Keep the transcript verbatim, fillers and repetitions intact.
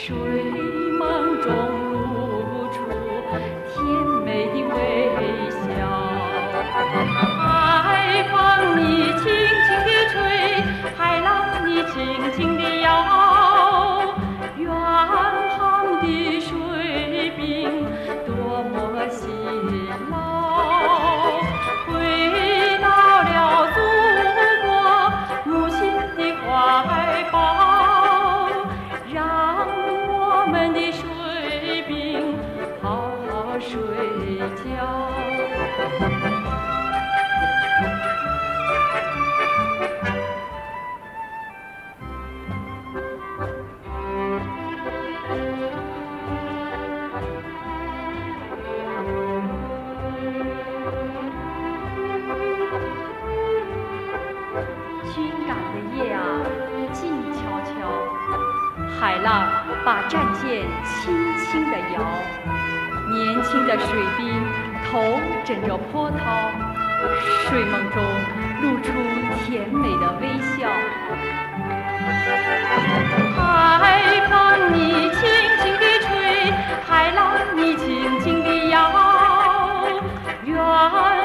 睡梦中露出甜美的微笑，海风你轻轻地吹，海浪你轻轻地摇，远航的水兵多么辛劳，回到了祖国母亲的怀抱，让我们的水兵好好睡觉。军港的夜啊，静悄悄，海浪把战舰轻轻地摇，年轻的水兵头枕着波涛，睡梦中露出甜美的微笑。海风你轻轻地吹，海浪你轻轻地摇，远